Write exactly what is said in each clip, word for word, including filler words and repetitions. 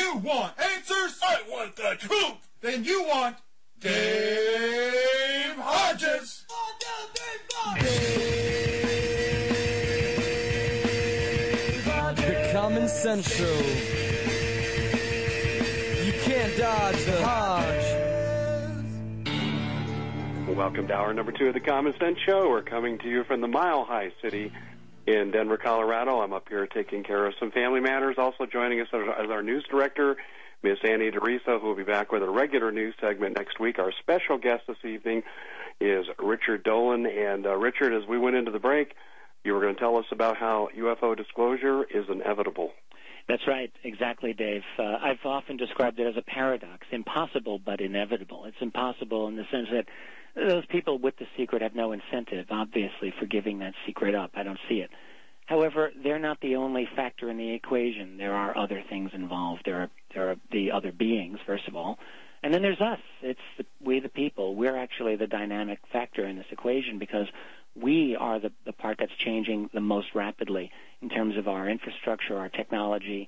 You want answers? I want the truth. Then you want Dave Hodges. Dave Hodges. The Common Sense Show. You can't dodge the Hodge. Welcome to hour number two of the Common Sense Show. We're coming to you from the Mile High City in Denver, Colorado. I'm up here taking care of some family matters. Also joining us as our news director, Miss Annie DeRiso, who will be back with a regular news segment next week. Our special guest this evening is Richard Dolan. And, uh, Richard, as we went into the break, you were going to tell us about how U F O disclosure is inevitable. That's right, exactly, Dave. Uh, I've often described it as a paradox, impossible but inevitable. It's impossible in the sense that those people with the secret have no incentive, obviously, for giving that secret up. I don't see it. However, they're not the only factor in the equation. There are other things involved. There are there are the other beings, first of all. And then there's us. It's the, we, the people. We're actually the dynamic factor in this equation because we are the, the part that's changing the most rapidly in terms of our infrastructure, our technology,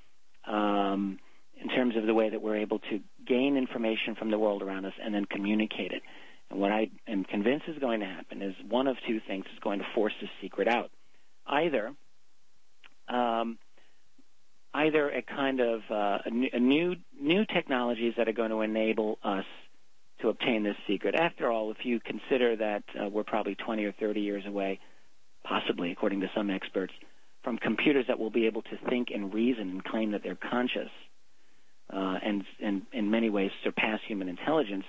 um, in terms of the way that we're able to gain information from the world around us and then communicate it. And what I am convinced is going to happen is one of two things is going to force this secret out. Either, um, either a kind of uh, a, new, a new new technologies that are going to enable us to obtain this secret. After all, if you consider that uh, we're probably twenty or thirty years away, possibly, according to some experts, from computers that will be able to think and reason and claim that they're conscious, uh, and, and in many ways surpass human intelligence,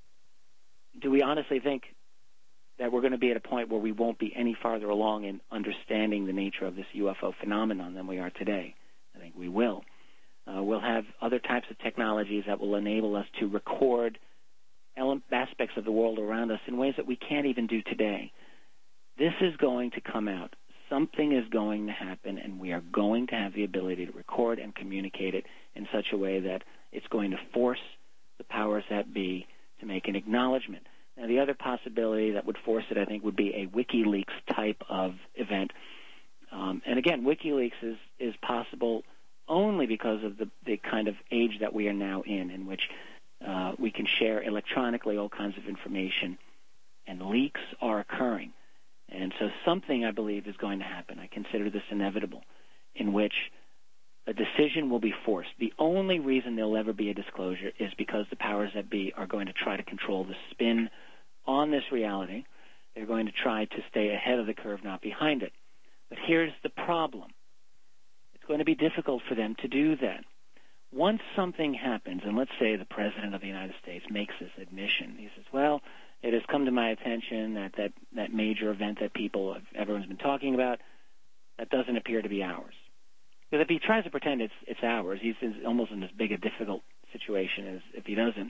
do we honestly think that we're going to be at a point where we won't be any farther along in understanding the nature of this U F O phenomenon than we are today? I think we will. Uh, we'll have other types of technologies that will enable us to record ele- aspects of the world around us in ways that we can't even do today. This is going to come out. Something is going to happen, and we are going to have the ability to record and communicate it in such a way that it's going to force the powers that be to make an acknowledgement. Now, the other possibility that would force it, I think, would be a WikiLeaks type of event. Um, and again, WikiLeaks is, is possible only because of the, the kind of age that we are now in, in which uh, we can share electronically all kinds of information, and leaks are occurring. And so something, I believe, is going to happen. I consider this inevitable, in which a decision will be forced. The only reason there'll ever be a disclosure is because the powers that be are going to try to control the spin on this reality. They're going to try to stay ahead of the curve, not behind it. But here's the problem. It's going to be difficult for them to do that. Once something happens, and let's say the President of the United States makes this admission, he says, well, it has come to my attention that that, that major event that people, everyone's been talking about, that doesn't appear to be ours. Because if he tries to pretend it's it's ours, he's almost in as big a difficult situation as if he doesn't.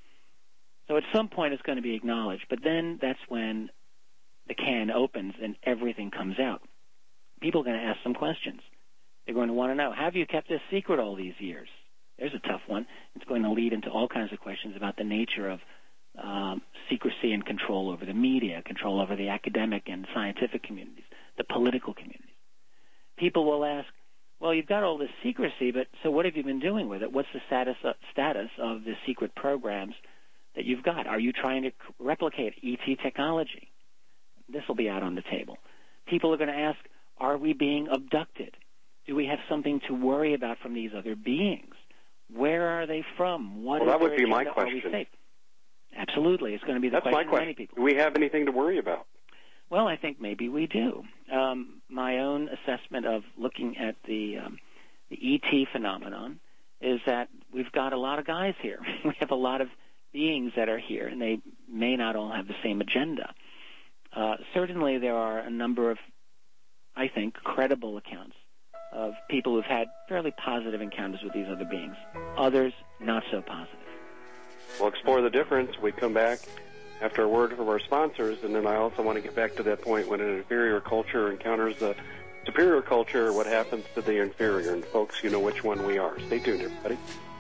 So at some point it's going to be acknowledged, but then that's when the can opens and everything comes out. People are going to ask some questions. They're going to want to know, have you kept this secret all these years? There's a tough one. It's going to lead into all kinds of questions about the nature of um, secrecy and control over the media, control over the academic and scientific communities, the political communities. People will ask, well, you've got all this secrecy, but so what have you been doing with it? What's the status of, status of the secret programs that you've got? Are you trying to replicate E T technology? This will be out on the table. People are going to ask, are we being abducted? Do we have something to worry about from these other beings? Where are they from? What well, that would be agenda? my question. Are we safe? Absolutely. It's going to be the That's question my question. of many people. Do we have anything to worry about? Well, I think maybe we do. Um, my own assessment of looking at the um, the E T phenomenon is that we've got a lot of guys here. We have a lot of beings that are here, and they may not all have the same agenda. Uh, certainly there are a number of, I think, credible accounts of people who've had fairly positive encounters with these other beings. Others, not so positive. We'll explore the difference. We come back after a word from our sponsors, and then I also want to get back to that point when an inferior culture encounters a superior culture, what happens to the inferior. And folks, you know which one we are. Stay tuned, everybody.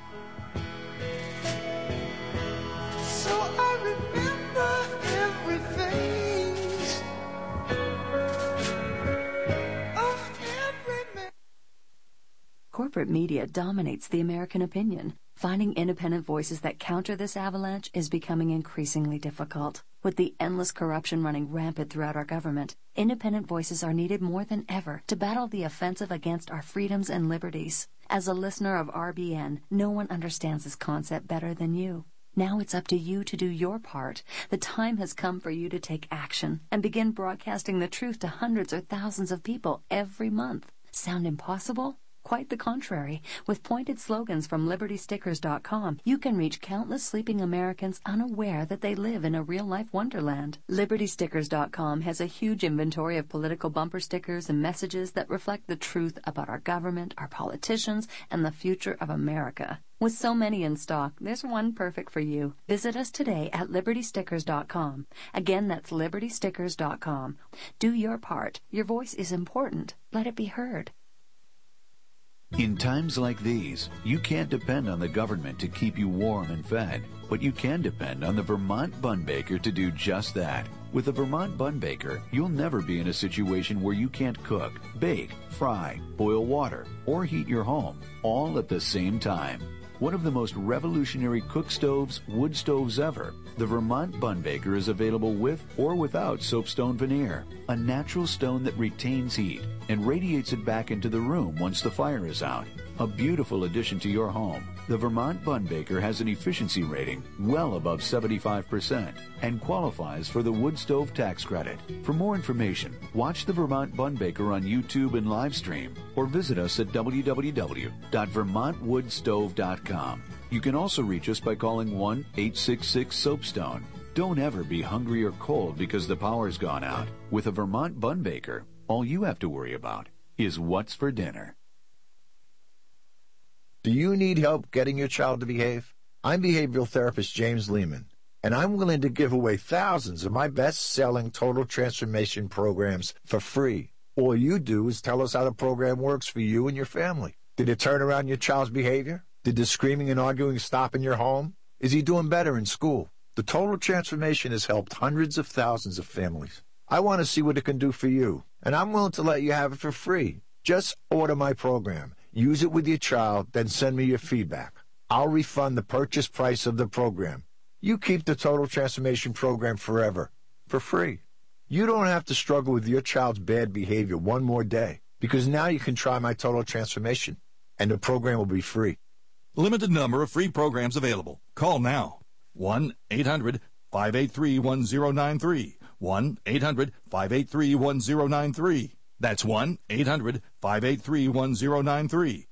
So I remember everything of every man. corporate media dominates the American opinion. Finding independent voices that counter this avalanche is becoming increasingly difficult. With the endless corruption running rampant throughout our government, independent voices are needed more than ever to battle the offensive against our freedoms and liberties. As a listener of R B N, no one understands this concept better than you. Now it's up to you to do your part. The time has come for you to take action and begin broadcasting the truth to hundreds or thousands of people every month. Sound impossible? Quite the contrary. With pointed slogans from Liberty Stickers dot com, you can reach countless sleeping Americans unaware that they live in a real-life wonderland. Liberty Stickers dot com has a huge inventory of political bumper stickers and messages that reflect the truth about our government, our politicians, and the future of America. With so many in stock, there's one perfect for you. Visit us today at Liberty Stickers dot com. Again, that's Liberty Stickers dot com. Do your part. Your voice is important. Let it be heard. In times like these, you can't depend on the government to keep you warm and fed, but you can depend on the Vermont Bun Baker to do just that. With the Vermont Bun Baker, you'll never be in a situation where you can't cook, bake, fry, boil water, or heat your home, all at the same time. One of the most revolutionary cook stoves, wood stoves ever, the Vermont Bun Baker is available with or without soapstone veneer, a natural stone that retains heat and radiates it back into the room once the fire is out. A beautiful addition to your home, the Vermont Bun Baker has an efficiency rating well above seventy-five percent and qualifies for the wood stove tax credit. For more information, watch the Vermont Bun Baker on YouTube and live stream or visit us at w w w dot vermont wood stove dot com. You can also reach us by calling one eight six six soapstone. Don't ever be hungry or cold because the power's gone out. With a Vermont Bun Baker, all you have to worry about is what's for dinner. Do you need help getting your child to behave? I'm behavioral therapist James Lehman, and I'm willing to give away thousands of my best-selling total transformation programs for free. All you do is tell us how the program works for you and your family. Did it turn around your child's behavior? Did the screaming and arguing stop in your home? Is he doing better in school? The total transformation has helped hundreds of thousands of families. I want to see what it can do for you, and I'm willing to let you have it for free. Just order my program. Use it with your child, then send me your feedback. I'll refund the purchase price of the program. You keep the Total Transformation Program forever, for free. You don't have to struggle with your child's bad behavior one more day, because now you can try my Total Transformation, and the program will be free. Limited number of free programs available. Call now. one eight hundred five eight three one zero nine three. one eight hundred five eight three one zero nine three. That's one eight hundred five eight three one zero nine three.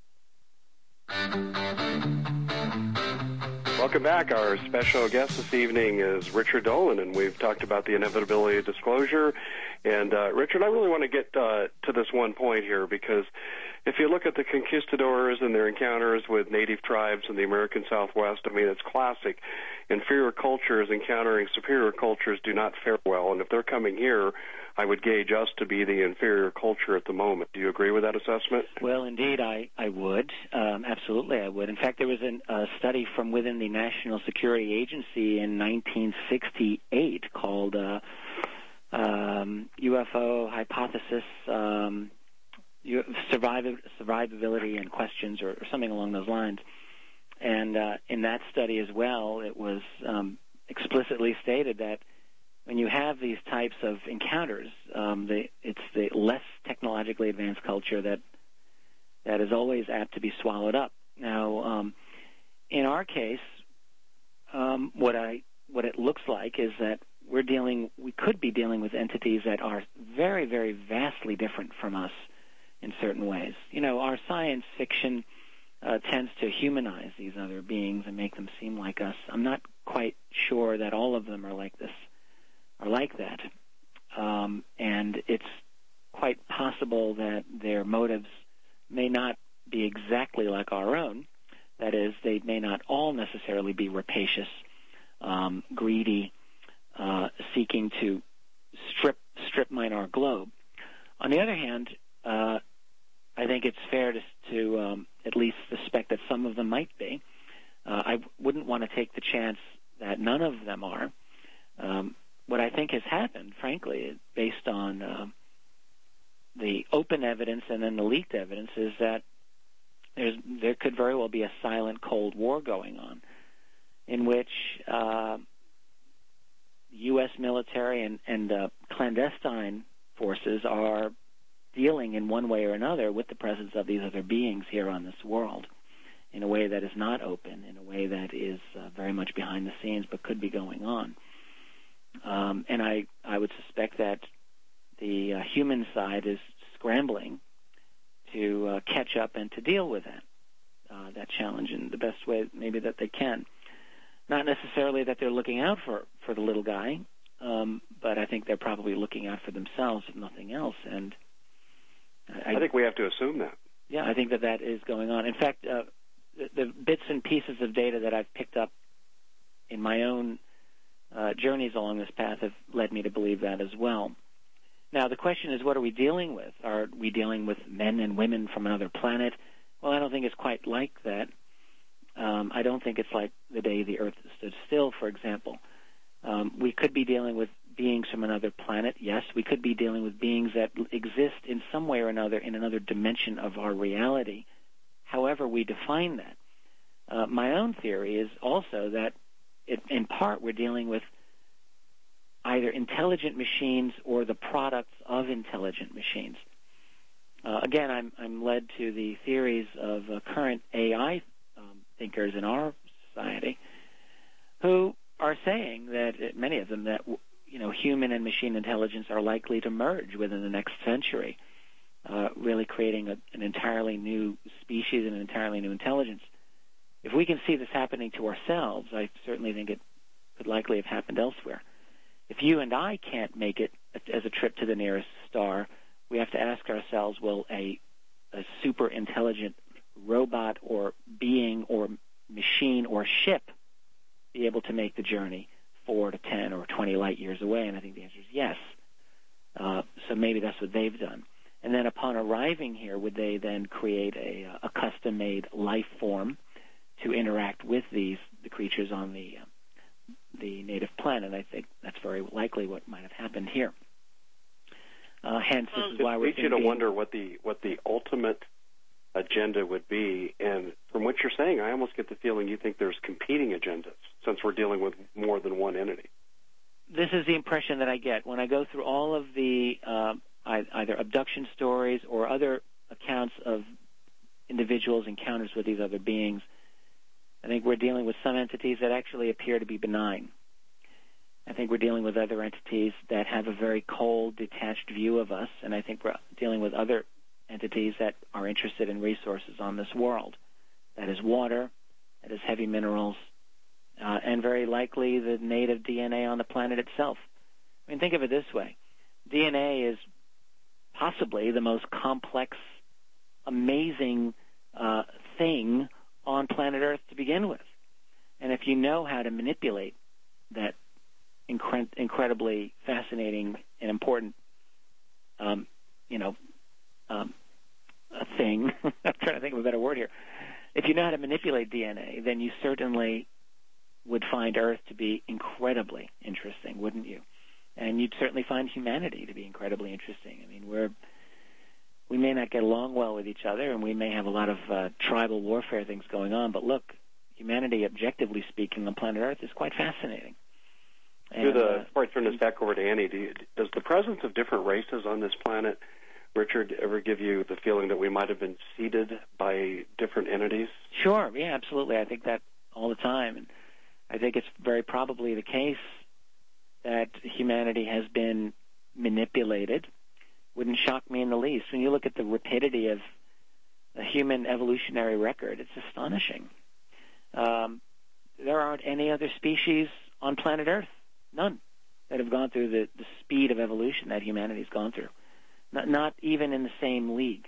Welcome back. Our special guest this evening is Richard Dolan, and we've talked about the inevitability of disclosure. And, uh, Richard, I really want to get uh, to this one point here, because if you look at the conquistadors and their encounters with native tribes in the American Southwest, I mean, it's classic. Inferior cultures encountering superior cultures do not fare well, and if they're coming here, I would gauge us to be the inferior culture at the moment. Do you agree with that assessment? Well, indeed, I, I would. Um, absolutely, I would. In fact, there was a uh, study from within the National Security Agency in nineteen sixty-eight called uh, um, U F O Hypothesis, um, surviv- Survivability and Questions, or, or something along those lines. And uh, in that study as well, it was um, explicitly stated that when you have these types of encounters, um, the, it's the less technologically advanced culture that that is always apt to be swallowed up. Now, um, in our case, um, what I what it looks like is that we're dealing, we could be dealing with entities that are very, very vastly different from us in certain ways. You know, our science fiction uh, tends to humanize these other beings and make them seem like us. I'm not quite sure that all of them are like this. are like that. Um, and it's quite possible that their motives may not be exactly like our own. That is, they may not all necessarily be rapacious, um, greedy, uh, seeking to strip strip mine our globe. On the other hand, uh, I think it's fair to, to um, at least suspect that some of them might be. Uh, I wouldn't want to take the chance that none of them are. Um, What I think has happened, frankly, based on uh, the open evidence and then the leaked evidence, is that there's there could very well be a silent Cold War going on, in which uh, U S military and, and uh, clandestine forces are dealing in one way or another with the presence of these other beings here on this world in a way that is not open, in a way that is uh, very much behind the scenes but could be going on. Um, and I, I would suspect that the uh, human side is scrambling to uh, catch up and to deal with that, uh, that challenge in the best way maybe that they can. Not necessarily that they're looking out for, for the little guy, um, but I think they're probably looking out for themselves, if nothing else. And I, I think we have to assume that. Yeah, I think that that is going on. In fact, uh, the, the bits and pieces of data that I've picked up in my own uh, journeys along this path have led me to believe that as well. Now, the question is, what are we dealing with? Are we dealing with men and women from another planet? Well, I don't think it's quite like that. Um, I don't think it's like the day the Earth stood still, for example. Um, we could be dealing with beings from another planet, yes. We could be dealing with beings that exist in some way or another in another dimension of our reality, however we define that. Uh, my own theory is also that, it, in part, we're dealing with either intelligent machines or the products of intelligent machines. Uh, again, I'm, I'm led to the theories of uh, current A I um, thinkers in our society who are saying that, uh, many of them, that you know, human and machine intelligence are likely to merge within the next century, uh, really creating a, an entirely new species and an entirely new intelligence. If we can see this happening to ourselves, I certainly think it could likely have happened elsewhere. If you and I can't make it as a trip to the nearest star, we have to ask ourselves, will a, a super intelligent robot or being or machine or ship be able to make the journey four to ten or twenty light years away? And I think the answer is yes. Uh, so maybe that's what they've done. And then upon arriving here, would they then create a, a custom-made life form to interact with these the creatures on the uh, the native planet? I think that's very likely what might have happened here. Uh, hence, this is why it we're leads you to wonder what the what the ultimate agenda would be. And from what you're saying, I almost get the feeling you think there's competing agendas, since we're dealing with more than one entity. This is the impression that I get when I go through all of the uh, either abduction stories or other accounts of individuals' encounters with these other beings. I think we're dealing with some entities that actually appear to be benign. I think we're dealing with other entities that have a very cold, detached view of us, and I think we're dealing with other entities that are interested in resources on this world. That is water, that is heavy minerals, uh, and very likely the native D N A on the planet itself. I mean, think of it this way. D N A is possibly the most complex, amazing uh, thing on planet Earth to begin with. And if you know how to manipulate that incre- incredibly fascinating and important, um, you know, um, a thing, I'm trying to think of a better word here. If you know how to manipulate D N A, then you certainly would find Earth to be incredibly interesting, wouldn't you? And you'd certainly find humanity to be incredibly interesting. I mean, we're we may not get along well with each other, and we may have a lot of uh, tribal warfare things going on, but look, humanity, objectively speaking, on planet Earth is quite fascinating. And, the, uh, before I turn this back over to Annie, do you, does the presence of different races on this planet, Richard, ever give you the feeling that we might have been seeded by different entities? Sure, yeah, absolutely. I think that all the time. And I think it's very probably the case that humanity has been manipulated. Wouldn't shock me in the least. When you look at the rapidity of the human evolutionary record, it's astonishing. Um, there aren't any other species on planet Earth, none, that have gone through the, the speed of evolution that humanity's gone through, not, not even in the same league.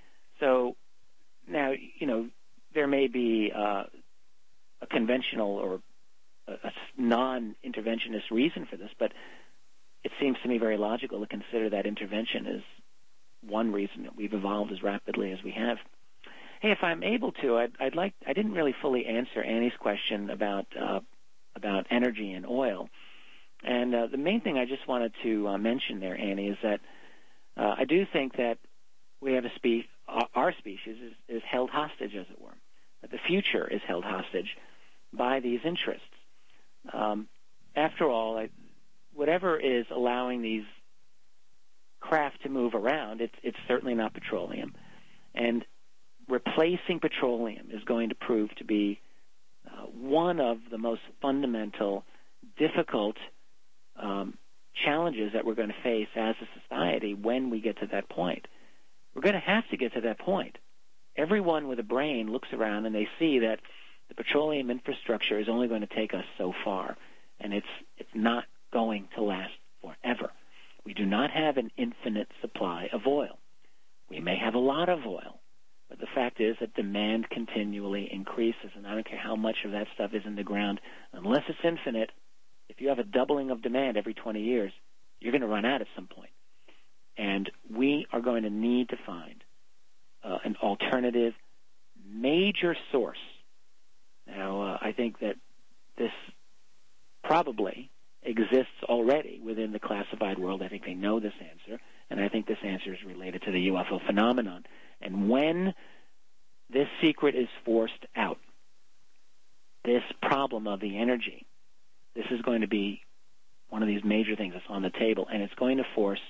So now, you know, there may be uh, a conventional or a, a non-interventionist reason for this, but it seems to me very logical to consider that intervention as one reason that we've evolved as rapidly as we have. Hey, if I'm able to, I'd, I'd like, I didn't really fully answer Annie's question about uh, about energy and oil. And uh, the main thing I just wanted to uh, mention there, Annie, is that uh, I do think that we have a spe- our, our species is, is held hostage, as it were. That the future is held hostage by these interests. Um, after all, I, whatever is allowing these craft to move around, it's, it's certainly not petroleum. And replacing petroleum is going to prove to be uh, one of the most fundamental, difficult um, challenges that we're going to face as a society when we get to that point. We're going to have to get to that point. Everyone with a brain looks around and they see that the petroleum infrastructure is only going to take us so far, and it's it's not going to last forever. We do not have an infinite supply of oil. We may have a lot of oil, but the fact is that demand continually increases, and I don't care how much of that stuff is in the ground. Unless it's infinite, if you have a doubling of demand every twenty years, you're going to run out at some point. And we are going to need to find uh, an alternative major source. Now, uh, I think that this probably exists already within the classified world. I think they know this answer, and I think this answer is related to the U F O phenomenon. And when this secret is forced out, this problem of the energy, this is going to be one of these major things that's on the table, and it's going to force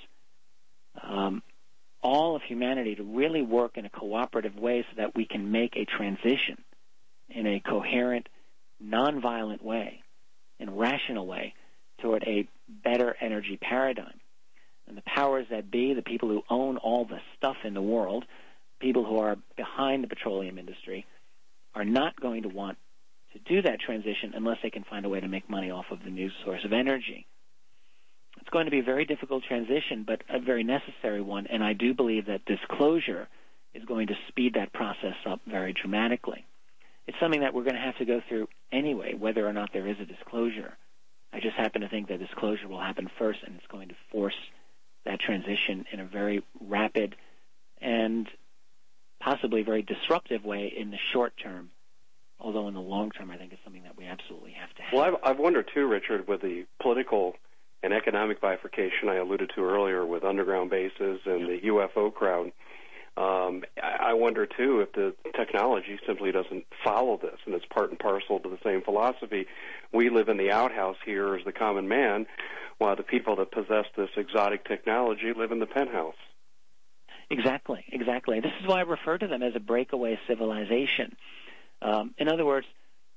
um, all of humanity to really work in a cooperative way so that we can make a transition in a coherent, nonviolent way, in a rational way, toward a better energy paradigm. And the powers that be, the people who own all the stuff in the world, people who are behind the petroleum industry, are not going to want to do that transition unless they can find a way to make money off of the new source of energy. It's going to be a very difficult transition, but a very necessary one, and I do believe that disclosure is going to speed that process up very dramatically. It's something that we're going to have to go through anyway, whether or not there is a disclosure. I just happen to think that disclosure will happen first, and it's going to force that transition in a very rapid and possibly very disruptive way in the short term, although in the long term I think it's something that we absolutely have to have. Well, I've, I've wondered too, Richard, with the political and economic bifurcation I alluded to earlier with underground bases and the U F O crowd, um, I wonder too if the technology simply doesn't follow this, and it's part and parcel to the same philosophy. We live in the outhouse here as the common man, while the people that possess this exotic technology live in the penthouse. Exactly, exactly. This is why I refer to them as a breakaway civilization. Um, in other words,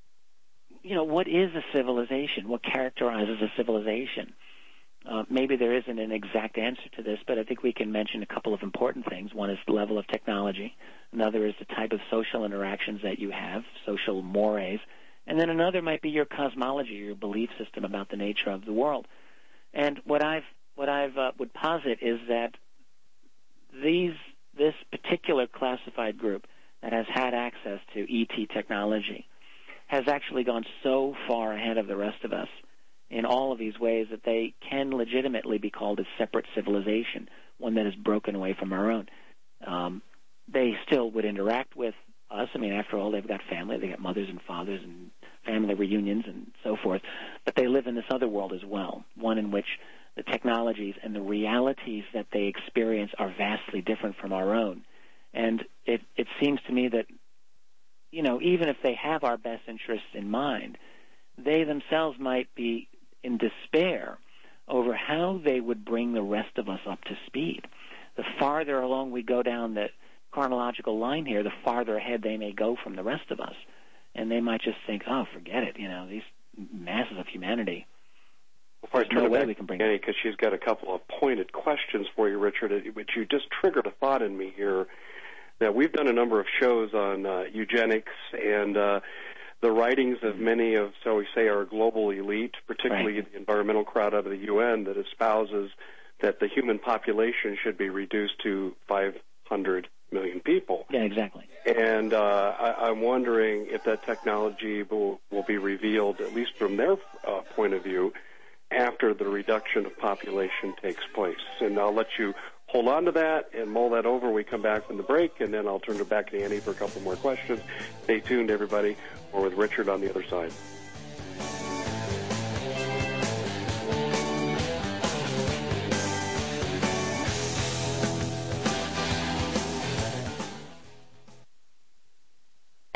you know, what is a civilization? What characterizes a civilization? Uh, maybe there isn't an exact answer to this, but I think we can mention a couple of important things. One is the level of technology. Another is the type of social interactions that you have, social mores. And then another might be your cosmology, your belief system about the nature of the world. And what I've what I've uh, would posit is that these this particular classified group that has had access to E T technology has actually gone so far ahead of the rest of us in all of these ways that they can legitimately be called a separate civilization, one that is broken away from our own. Um, they still would interact with us. I mean, after all, they've got family. They've got mothers and fathers and family reunions and so forth. But they live in this other world as well, one in which the technologies and the realities that they experience are vastly different from our own. And it, it seems to me that, you know, even if they have our best interests in mind, they themselves might be in despair over how they would bring the rest of us up to speed. The farther along we go down the chronological line here, the farther ahead they may go from the rest of us. And they might just think, oh, forget it, you know, these masses of humanity. Before I turn no it way back we can bring to Annie, because she's got a couple of pointed questions for you, Richard, which you just triggered a thought in me here. That we've done a number of shows on uh, eugenics and uh, the writings of many of, so we say, our global elite, particularly right. the environmental crowd out of the U N that espouses that the human population should be reduced to five hundred million people. Yeah, exactly. And uh, I, I'm wondering if that technology will, will be revealed, at least from their uh, point of view, after the reduction of population takes place. And I'll let you hold on to that and mull that over when we come back from the break, and then I'll turn it back to Annie for a couple more questions. Stay tuned, everybody. We're with Richard on the other side.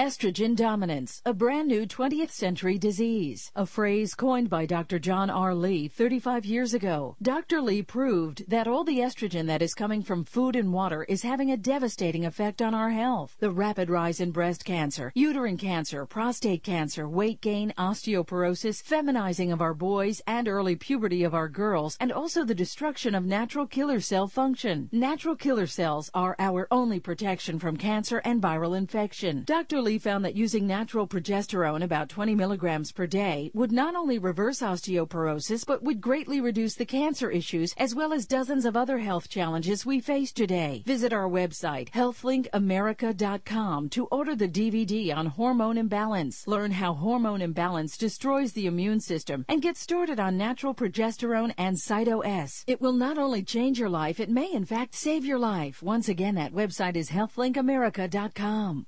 Estrogen dominance, a brand new twentieth century disease, a phrase coined by Doctor John R. Lee thirty-five years ago. Doctor Lee proved that all the estrogen that is coming from food and water is having a devastating effect on our health. The rapid rise in breast cancer, uterine cancer, prostate cancer, weight gain, osteoporosis, feminizing of our boys, and early puberty of our girls, and also the destruction of natural killer cell function. Natural killer cells are our only protection from cancer and viral infection. Doctor Lee found that using natural progesterone, about twenty milligrams per day, would not only reverse osteoporosis, but would greatly reduce the cancer issues as well as dozens of other health challenges we face today. Visit our website, health link america dot com, to order the D V D on hormone imbalance. Learn how hormone imbalance destroys the immune system and get started on natural progesterone and Cyto-S. It will not only change your life, it may in fact save your life. Once again, that website is health link america dot com.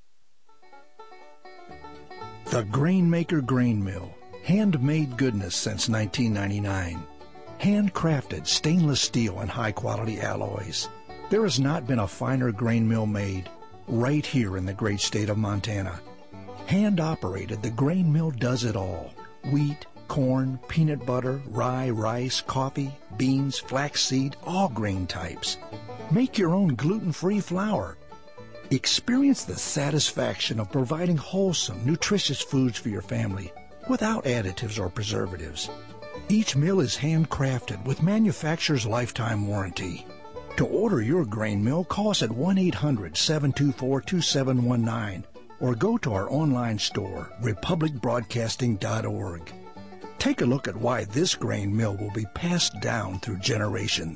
The Grainmaker Grain Mill. Handmade goodness since nineteen ninety-nine. Handcrafted stainless steel and high-quality alloys. There has not been a finer grain mill made right here in the great state of Montana. Hand-operated, the grain mill does it all. Wheat, corn, peanut butter, rye, rice, coffee, beans, flaxseed, all grain types. Make your own gluten-free flour. Experience the satisfaction of providing wholesome, nutritious foods for your family without additives or preservatives. Each mill is handcrafted with manufacturer's lifetime warranty. To order your grain mill, call us at one eight hundred, seven two four, two seven one nine or go to our online store, republic broadcasting dot org. Take a look at why this grain mill will be passed down through generations.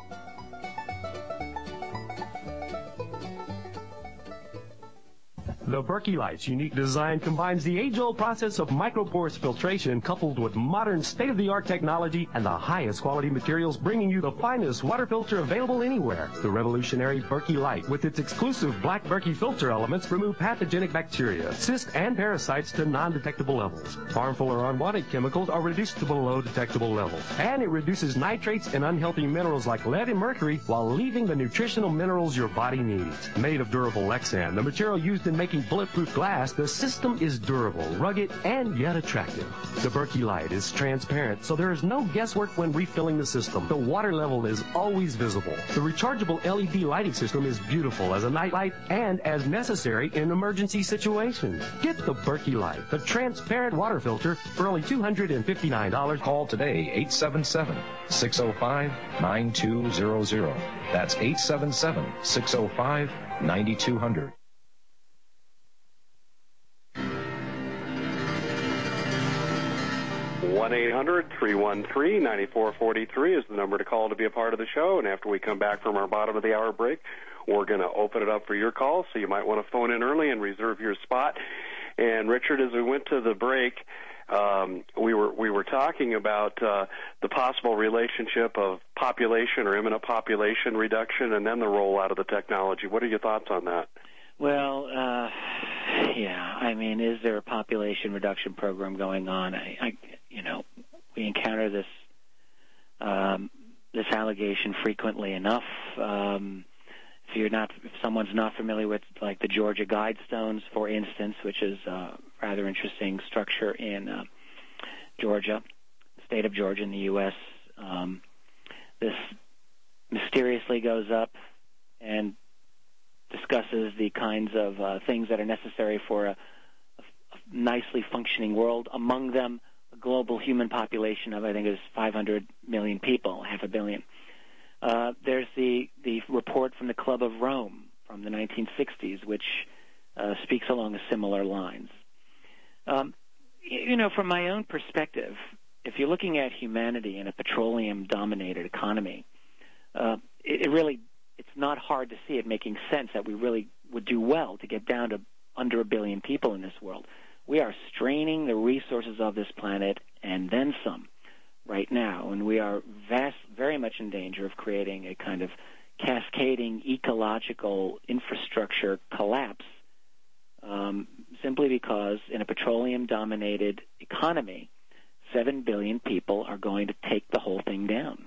The Berkey Light's unique design combines the age-old process of microporous filtration coupled with modern state-of-the-art technology and the highest quality materials, bringing you the finest water filter available anywhere. The revolutionary Berkey Light, with its exclusive black Berkey filter elements, remove pathogenic bacteria, cysts, and parasites to non-detectable levels. Harmful or unwanted chemicals are reduced to below detectable levels. And it reduces nitrates and unhealthy minerals like lead and mercury while leaving the nutritional minerals your body needs. Made of durable Lexan, the material used in making bulletproof glass, the system is durable, rugged, and yet attractive. The Berkey Light is transparent, so there is no guesswork when refilling the system. The water level is always visible. The rechargeable L E D lighting system is beautiful as a night light and as necessary in emergency situations. Get the Berkey Light, the transparent water filter, for only two hundred fifty-nine dollars. Call today, eight seven seven, six oh five, nine two zero zero. That's eight seven seven, six oh five, nine two zero zero. one eight hundred, three one three, nine four four three is the number to call to be a part of the show. And after we come back from our bottom of the hour break, we're going to open it up for your calls, so you might want to phone in early and reserve your spot. And, Richard, as we went to the break, um, we were we were talking about uh, the possible relationship of population or imminent population reduction and then the rollout of the technology. What are your thoughts on that? Well, uh, yeah, I mean, is there a population reduction program going on? I, I you know, we encounter this um, this allegation frequently enough. Um, if you're not, if someone's not familiar with, like, the Georgia Guidestones, for instance, which is a rather interesting structure in uh, Georgia, the state of Georgia in the U S, um, this mysteriously goes up and discusses the kinds of uh, things that are necessary for a, a nicely functioning world. Among them, a global human population of, I think, is five hundred million people, half a billion. Uh, there's the, the report from the Club of Rome from the nineteen sixties, which uh, speaks along similar lines. Um, you know, from my own perspective, if you're looking at humanity in a petroleum-dominated economy, uh, it, it really it's not hard to see it making sense that we really would do well to get down to under a billion people in this world. We are straining the resources of this planet and then some right now, and we are vast, very much in danger of creating a kind of cascading ecological infrastructure collapse um, simply because in a petroleum-dominated economy, seven billion people are going to take the whole thing down.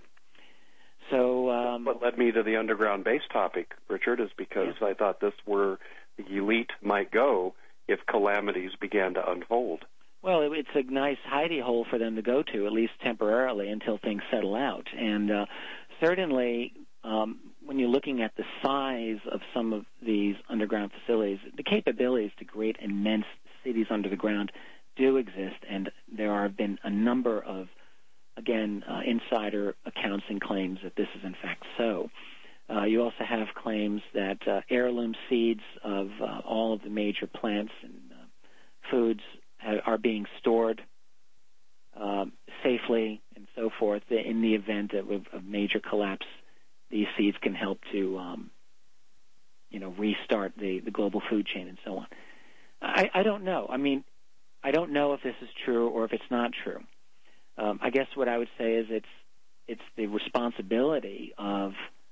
So um, what led me to the underground base topic, Richard, is because yeah. I thought this where the elite might go if calamities began to unfold. Well, it, it's a nice hidey hole for them to go to, at least temporarily, until things settle out. And uh, certainly, um, when you're looking at the size of some of these underground facilities, the capabilities to create immense cities under the ground do exist, and there have been a number of, again, uh, insider accounts and claims that this is in fact so. Uh, you also have claims that uh, heirloom seeds of uh, all of the major plants and uh, foods ha- are being stored um, safely and so forth. In the event of a major collapse, these seeds can help to, um, you know, restart the, the global food chain and so on. I, I don't know. I mean, I don't know if this is true or if it's not true. Um, I guess what I would say is it's it's the responsibility of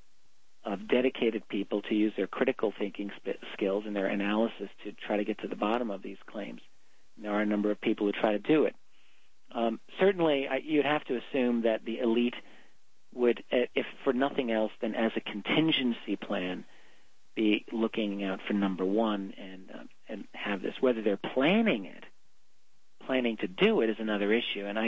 of dedicated people to use their critical thinking sp- skills and their analysis to try to get to the bottom of these claims. And there are a number of people who try to do it. Um, certainly, I, you'd have to assume that the elite would, if for nothing else than as a contingency plan, be looking out for number one and uh, and have this. Whether they're planning it, planning to do it, is another issue. And I,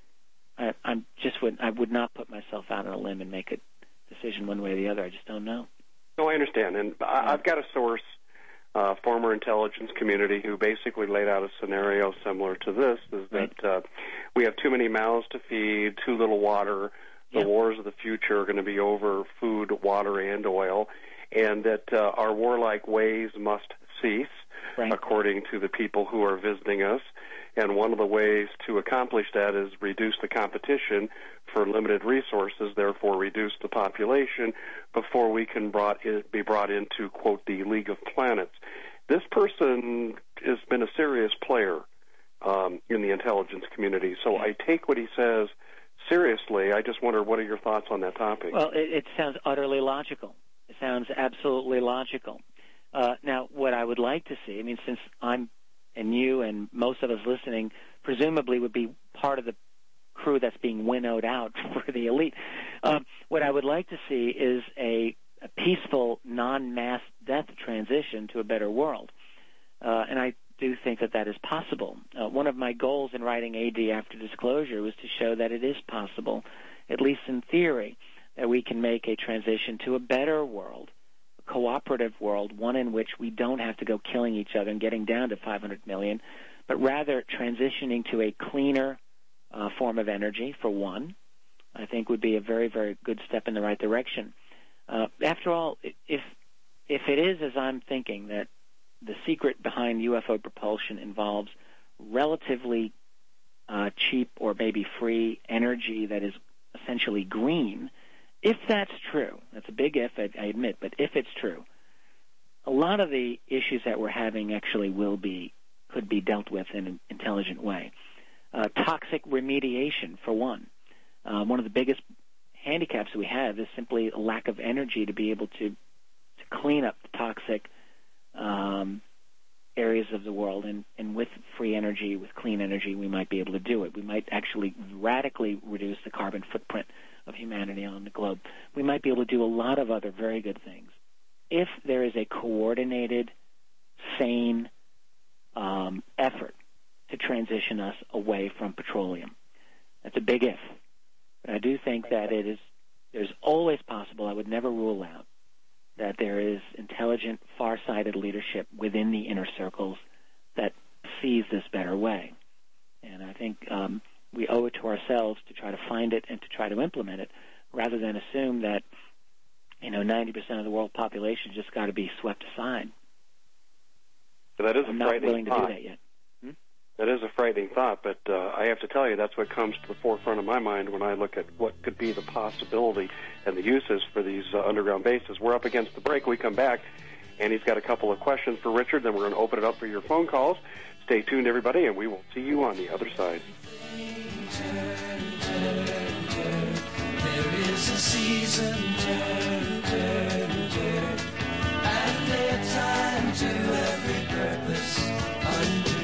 I I'm just would I would not put myself out on a limb and make a decision one way or the other. I just don't know. No, I understand, and I, I've got a source, uh, former intelligence community, who basically laid out a scenario similar to this: is that right. uh, we have too many mouths to feed, too little water. The yep. wars of the future are going to be over food, water, and oil, and that uh, our warlike ways must cease, right. according to the people who are visiting us. And one of the ways to accomplish that is reduce the competition for limited resources, therefore reduce the population before we can brought in, be brought into, quote, the League of Planets. This person has been a serious player um, in the intelligence community, so I take what he says seriously. I just wonder, what are your thoughts on that topic? Well, it, it sounds utterly logical. It sounds absolutely logical. Uh, now, what I would like to see, I mean, since I'm and you and most of us listening presumably would be part of the crew that's being winnowed out for the elite, um, what I would like to see is a, a peaceful, non-mass death transition to a better world. Uh, and I do think that that is possible. Uh, one of my goals in writing A D After Disclosure was to show that it is possible, at least in theory, that we can make a transition to a better world, cooperative world, one in which we don't have to go killing each other and getting down to five hundred million, but rather transitioning to a cleaner uh, form of energy, for one, I think would be a very, very good step in the right direction. Uh, after all, if if it is as I'm thinking, that the secret behind U F O propulsion involves relatively uh, cheap or maybe free energy that is essentially green, if that's true, that's a big if, I, I admit, but if it's true, a lot of the issues that we're having actually will be, could be dealt with in an intelligent way. Uh, toxic remediation, for one. Uh, one of the biggest handicaps we have is simply a lack of energy to be able to, to clean up the toxic um, areas of the world, and, and with free energy, with clean energy, we might be able to do it. We might actually radically reduce the carbon footprint of humanity on the globe. We might be able to do a lot of other very good things if there is a coordinated, sane um, effort to transition us away from petroleum. That's a big if. But I do think that it is, there's always possible, I would never rule out, that there is intelligent, far-sighted leadership within the inner circles that sees this better way. And I think um, we owe it to ourselves to try to find it and to try to implement it, rather than assume that, you know, ninety percent of the world population just got to be swept aside. But that is I'm a not frightening willing to thought. do that yet. Hmm? That is a frightening thought, but uh, I have to tell you, that's what comes to the forefront of my mind when I look at what could be the possibility and the uses for these uh, underground bases. We're up against the break. We come back, and he's got a couple of questions for Richard. Then we're going to open it up for your phone calls. Stay tuned, everybody, and we will see you on the other side. There is a season, turn, turn, turn, and there's time to every purpose under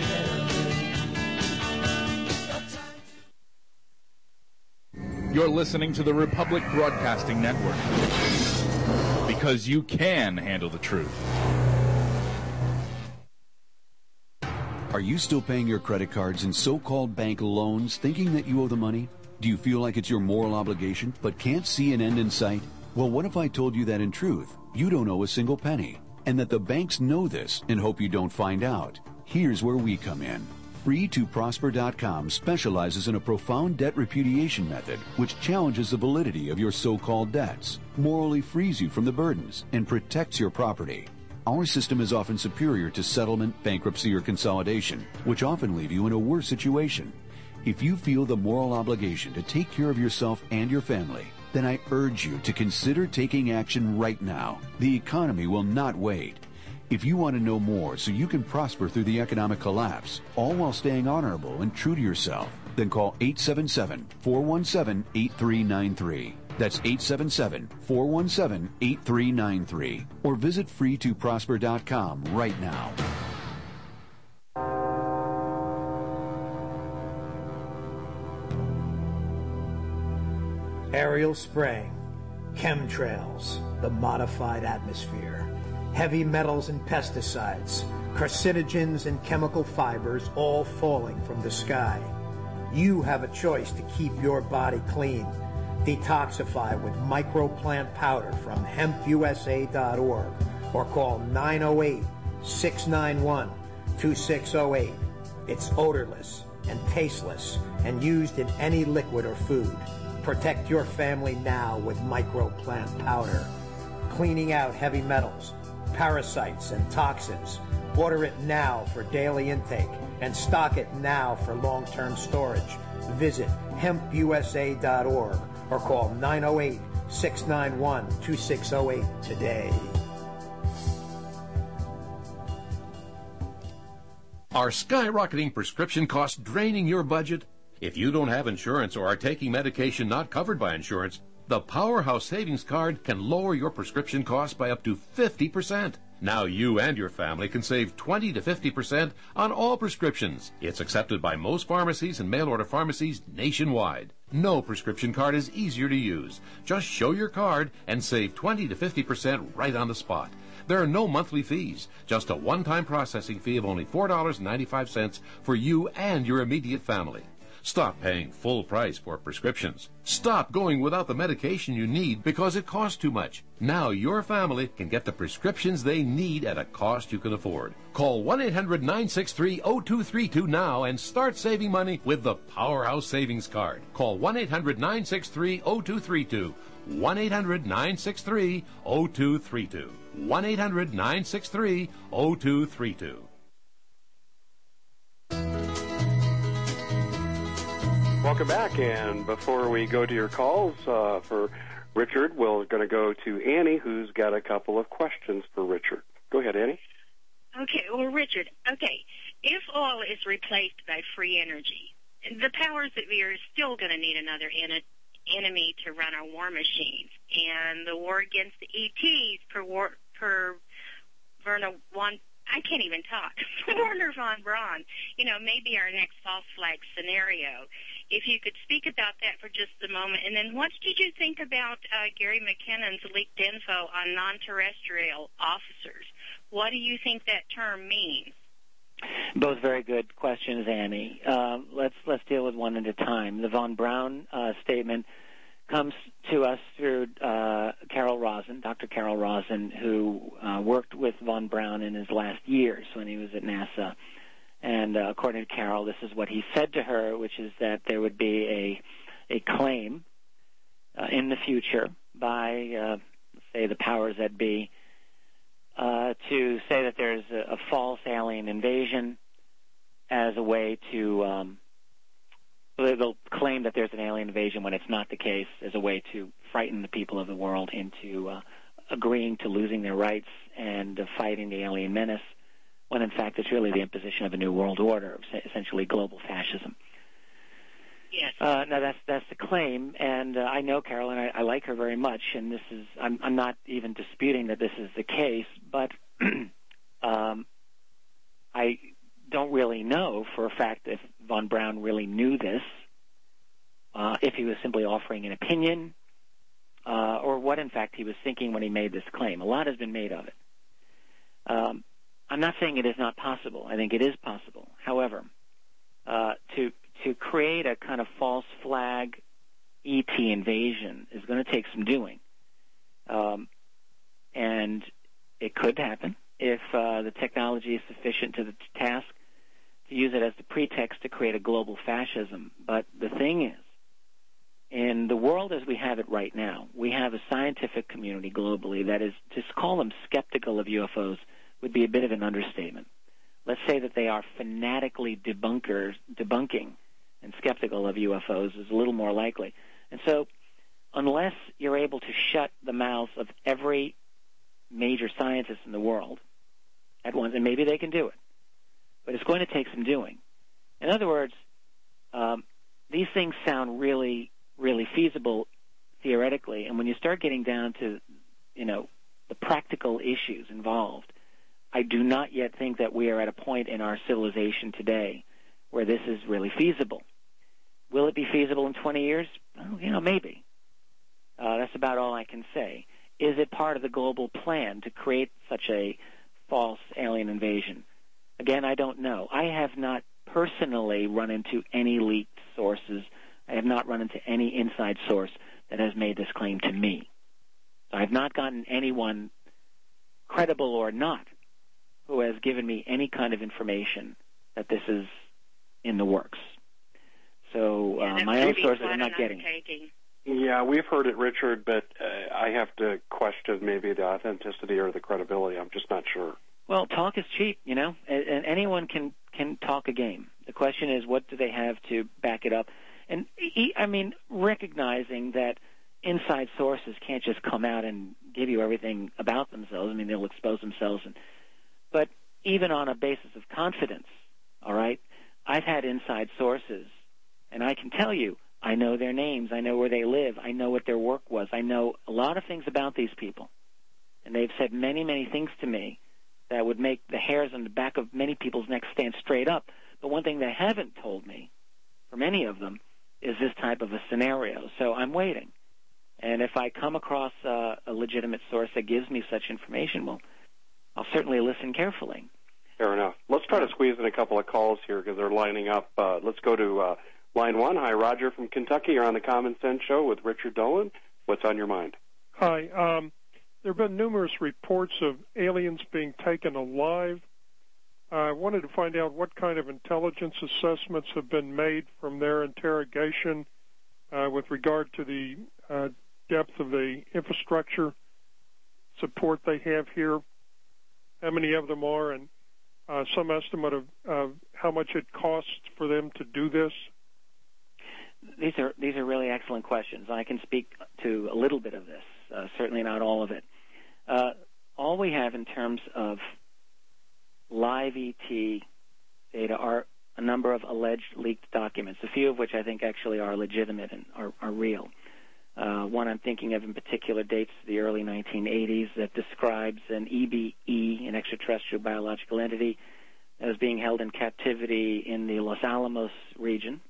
heaven. You're listening to the Republic Broadcasting Network, because you can handle the truth. Are you still paying your credit cards and so-called bank loans thinking that you owe the money? Do you feel like it's your moral obligation but can't see an end in sight? Well, what if I told you that in truth, you don't owe a single penny, and that the banks know this and hope you don't find out? Here's where we come in. free to prosper dot com specializes in a profound debt repudiation method which challenges the validity of your so-called debts, morally frees you from the burdens, and protects your property. Our system is often superior to settlement, bankruptcy, or consolidation, which often leave you in a worse situation. If you feel the moral obligation to take care of yourself and your family, then I urge you to consider taking action right now. The economy will not wait. If you want to know more so you can prosper through the economic collapse, all while staying honorable and true to yourself, then call eight seven seven, four one seven, eight three nine three. That's eight seven seven, four one seven, eight three nine three. Or visit free to prosper dot com right now. Aerial spraying, chemtrails, the modified atmosphere, heavy metals and pesticides, carcinogens and chemical fibers all falling from the sky. You have a choice to keep your body clean. Detoxify with microplant powder from hemp U S A dot org or call nine oh eight, six nine one, two six oh eight. It's odorless and tasteless and used in any liquid or food. Protect your family now with microplant powder. Cleaning out heavy metals, parasites, and toxins. Order it now for daily intake and stock it now for long-term storage. Visit hemp U S A dot org or call nine oh eight, six nine one, two six oh eight today. Are skyrocketing prescription costs draining your budget? If you don't have insurance or are taking medication not covered by insurance, the Powerhouse Savings Card can lower your prescription costs by up to fifty percent. Now you and your family can save twenty to fifty percent on all prescriptions. It's accepted by most pharmacies and mail-order pharmacies nationwide. No prescription card is easier to use. Just show your card and save twenty to fifty percent right on the spot. There are no monthly fees, just a one-time processing fee of only four dollars and ninety-five cents for you and your immediate family. Stop paying full price for prescriptions. Stop going without the medication you need because it costs too much. Now your family can get the prescriptions they need at a cost you can afford. Call one eight hundred, nine six three, zero two three two now and start saving money with the Powerhouse Savings Card. Call one eight hundred, nine six three, zero two three two. one eight hundred, nine six three, zero two three two. one eight hundred, nine six three, zero two three two. Welcome back, and before we go to your calls uh, for Richard, we're going to go to Annie, who's got a couple of questions for Richard. Go ahead, Annie. Okay, well, Richard, okay, if oil is replaced by free energy, the powers that be are still going to need another en- enemy to run our war machines, and the war against the E Ts per, war, per Werner von, I can't even talk, Werner von Braun, you know, maybe our next false flag scenario. If you could speak about that for just a moment. And then what did you think about uh, Gary McKinnon's leaked info on non-terrestrial officers? What do you think that term means? Both very good questions, Annie. Um, let's let's deal with one at a time. The von Braun uh, statement comes to us through uh, Carol Rosen, Doctor Carol Rosen, who uh, worked with von Braun in his last years when he was at NASA. And uh, according to Carol, this is what he said to her, which is that there would be a a claim uh, in the future by, uh, say, the powers that be, uh, to say that there's a, a false alien invasion as a way to, um, they'll claim that there's an alien invasion when it's not the case, as a way to frighten the people of the world into uh, agreeing to losing their rights and uh, fighting the alien menace, when in fact it's really the imposition of a new world order, essentially global fascism. Yes. Uh, now that's that's the claim, and uh, I know Carol, and I, I like her very much. And this is I'm, I'm not even disputing that this is the case, but um, I don't really know for a fact if von Braun really knew this, uh, if he was simply offering an opinion, uh, or what in fact he was thinking when he made this claim. A lot has been made of it. Um, I'm not saying it is not possible. I think it is possible. However, uh, to to create a kind of false flag E T invasion is going to take some doing. Um, and it could happen if uh, the technology is sufficient to the task to use it as the pretext to create a global fascism. But the thing is, in the world as we have it right now, we have a scientific community globally that is, to call them skeptical of U F Os would be a bit of an understatement. Let's say that they are fanatically debunkers, debunking and skeptical of U F Os is a little more likely. And so unless you're able to shut the mouths of every major scientist in the world at once, and maybe they can do it, but it's going to take some doing. In other words, um, these things sound really, really feasible theoretically, and when you start getting down to, you know, the practical issues involved, I do not yet think that we are at a point in our civilization today where this is really feasible. Will it be feasible in twenty years? Well, you know, maybe. Uh, that's about all I can say. Is it part of the global plan to create such a false alien invasion? Again, I don't know. I have not personally run into any leaked sources. I have not run into any inside source that has made this claim to me. I have not gotten anyone, credible or not, who has given me any kind of information that this is in the works. So uh, yeah, my own sources are not getting it. Yeah, we've heard it, Richard, but uh, I have to question maybe the authenticity or the credibility. I'm just not sure. Well, talk is cheap, you know, and, and anyone can, can talk a game. The question is, what do they have to back it up? And, I mean, recognizing that inside sources can't just come out and give you everything about themselves. I mean, they'll expose themselves. And, but even on a basis of confidence, all right, I've had inside sources, and I can tell you, I know their names, I know where they live, I know what their work was, I know a lot of things about these people. And they've said many, many things to me that would make the hairs on the back of many people's necks stand straight up. But one thing they haven't told me, for many of them, is this type of a scenario. So I'm waiting. And if I come across uh, a legitimate source that gives me such information, well, I'll certainly listen carefully. Fair enough. Let's try to squeeze in a couple of calls here because they're lining up. Uh, let's go to uh, line one. Hi, Roger from Kentucky. You're on the Common Sense Show with Richard Dolan. What's on your mind? Hi. Um, there have been numerous reports of aliens being taken alive. Uh, I wanted to find out what kind of intelligence assessments have been made from their interrogation uh, with regard to the uh, depth of the infrastructure support they have here, how many of them are, and uh, some estimate of uh, how much it costs for them to do this. These are these are really excellent questions. I can speak to a little bit of this, uh, certainly not all of it. Uh, all we have in terms of live E T data are a number of alleged leaked documents, a few of which I think actually are legitimate and are, are real. Uh, one I'm thinking of in particular dates to the early nineteen eighties that describes an E B E, an extraterrestrial biological entity, that was being held in captivity in the Los Alamos region.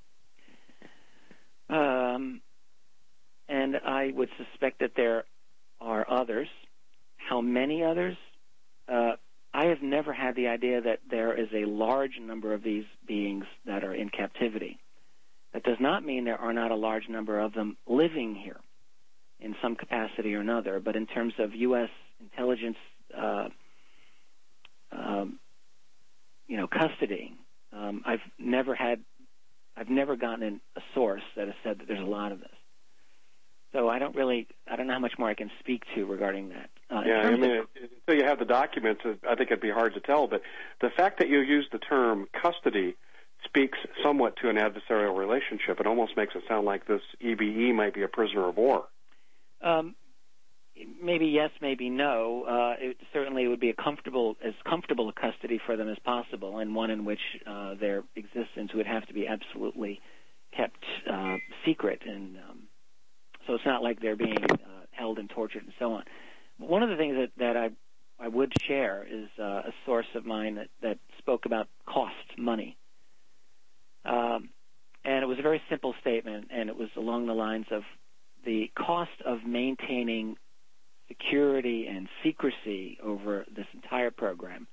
Um, and I would suspect that there are others. How many others? Uh, I have never had the idea that there is a large number of these beings that are in captivity. That does not mean there are not a large number of them living here in some capacity or another, but in terms of U S intelligence, uh, um, you know, custody, um, I've never had, I've never gotten a source that has said that there's a lot of this. So I don't really, I don't know how much more I can speak to regarding that. Uh, yeah, I mean, of, until you have the documents, I think it'd be hard to tell. But the fact that you use the term custody speaks somewhat to an adversarial relationship. It almost makes it sound like this E B E might be a prisoner of war. Um, maybe yes, maybe no. Uh, it certainly would be a comfortable, as comfortable a custody for them as possible, and one in which uh, their existence would have to be absolutely kept uh, secret. And um, so it's not like they're being uh, held and tortured and so on. One of the things that, that I I would share is uh, a source of mine that, that spoke about cost, money. Um, and it was a very simple statement, and it was along the lines of the cost of maintaining security and secrecy over this entire program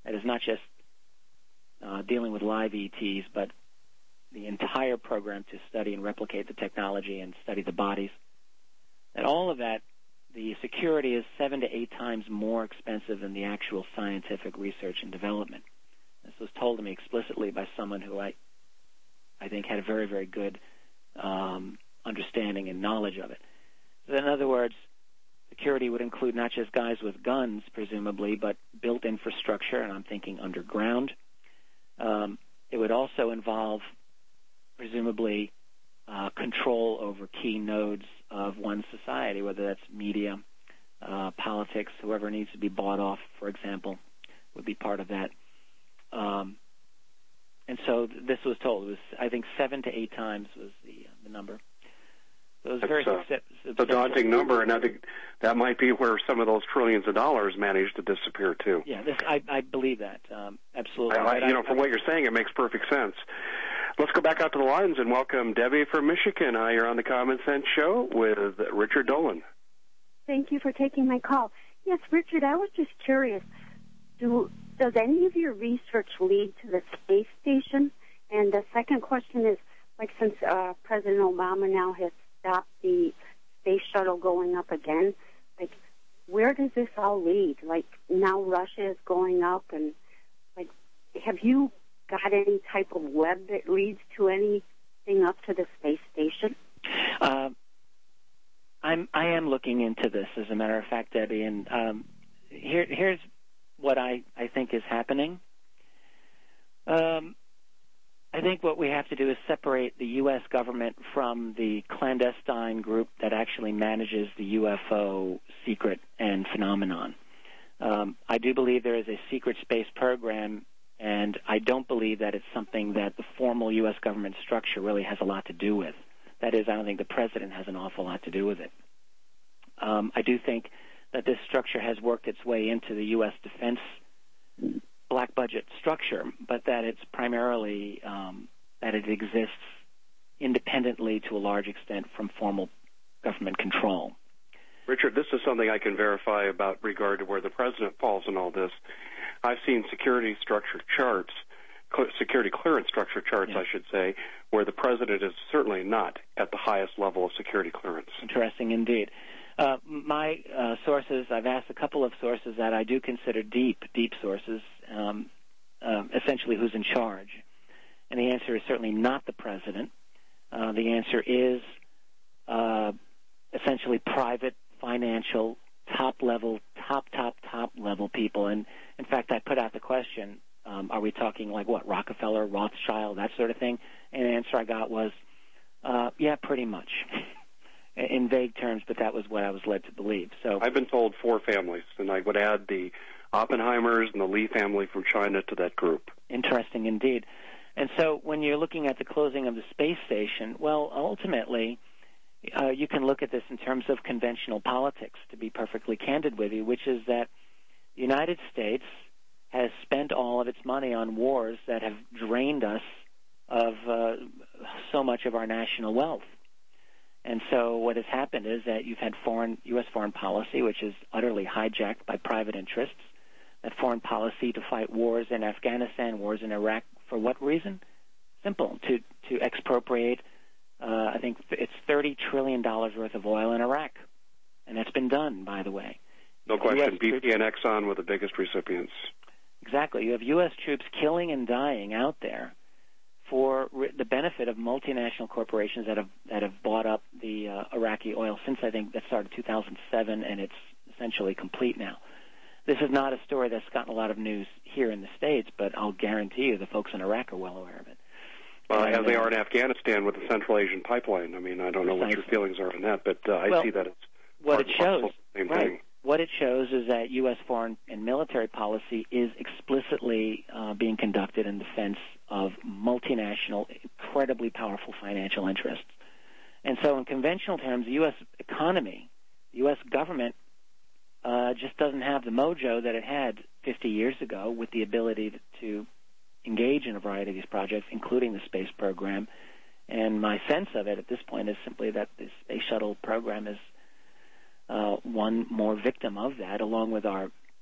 that is not just uh, dealing with live E Ts, but the entire program to study and replicate the technology and study the bodies, that all of that, the security is seven to eight times more expensive than the actual scientific research and development. This was told to me explicitly by someone who I, I think had a very, very good um, understanding and knowledge of it. So in other words, security would include not just guys with guns, presumably, but built infrastructure, and I'm thinking underground. Um, it would also involve, presumably, uh, control over key nodes of one society, whether that's media, uh, politics, whoever needs to be bought off, for example, would be part of that. Um, and so th- this was told. It was, I think, seven to eight times was the, uh, the number. So it was That's very uh, success- it's a daunting number, and I think that might be where some of those trillions of dollars managed to disappear, too. Yeah, this, I, I believe that, um, absolutely. I, I, you know, from what you're saying, it makes perfect sense. Let's go back out to the lines and welcome Debbie from Michigan. Hi, you're on the Common Sense Show with Richard Dolan. Thank you for taking my call. Yes, Richard, I was just curious. Do, does any of your research lead to the space station? And the second question is, like, since uh, President Obama now has stopped the space shuttle going up again, like, where does this all lead? Like, now Russia is going up, and, like, have you got any type of web that leads to anything up to the space station? Uh, I'm I am looking into this, as a matter of fact, Debbie, and um, here here's what I, I think is happening. Um, I think what we have to do is separate the U S government from the clandestine group that actually manages the U F O secret and phenomenon. Um, I do believe there is a secret space program, and I don't believe that it's something that the formal U S government structure really has a lot to do with. That is, I don't think the president has an awful lot to do with it. Um, I do think that this structure has worked its way into the U S defense black budget structure, but that it's primarily um, that it exists independently to a large extent from formal government control. Richard, this is something I can verify about regard to where the president falls in all this. I've seen security structure charts, cl- security clearance structure charts, yeah. I should say, where the president is certainly not at the highest level of security clearance. Interesting indeed. Uh, my uh, sources, I've asked a couple of sources that I do consider deep, deep sources, um, uh, essentially who's in charge. And the answer is certainly not the president. Uh, the answer is uh, essentially private, financial, top-level, top, top, top-level people. And, in fact, I put out the question, um, are we talking like what, Rockefeller, Rothschild, that sort of thing? And the answer I got was, uh, yeah, pretty much. In vague terms, but that was what I was led to believe. So I've been told four families, and I would add the Oppenheimers and the Lee family from China to that group. Interesting indeed. And so when you're looking at the closing of the space station, well, ultimately, uh, you can look at this in terms of conventional politics, to be perfectly candid with you, which is that the United States has spent all of its money on wars that have drained us of uh, so much of our national wealth. And so what has happened is that you've had foreign U S foreign policy, which is utterly hijacked by private interests, that foreign policy to fight wars in Afghanistan, wars in Iraq. For what reason? Simple, to, to expropriate, uh, I think it's thirty trillion dollars worth of oil in Iraq. And that's been done, by the way. No question. B P and Exxon were the biggest recipients. Exactly. You have U S troops killing and dying out there for the benefit of multinational corporations that have that have bought up the uh, Iraqi oil since, I think, that started two thousand seven, and it's essentially complete now. This is not a story that's gotten a lot of news here in the States, but I'll guarantee you the folks in Iraq are well aware of it. Uh, and, as they uh, are in Afghanistan with the Central Asian Pipeline. I mean, I don't know what your feelings are on that, but uh, I well, see that it's what it shows. Same right. thing. What it shows is that U S foreign and military policy is explicitly uh, being conducted in defense of multinational, incredibly powerful financial interests. And so in conventional terms, the U S economy, the U S government, uh, just doesn't have the mojo that it had fifty years ago with the ability to, to engage in a variety of these projects, including the space program. And my sense of it at this point is simply that the space shuttle program is Uh, one more victim of that, along with our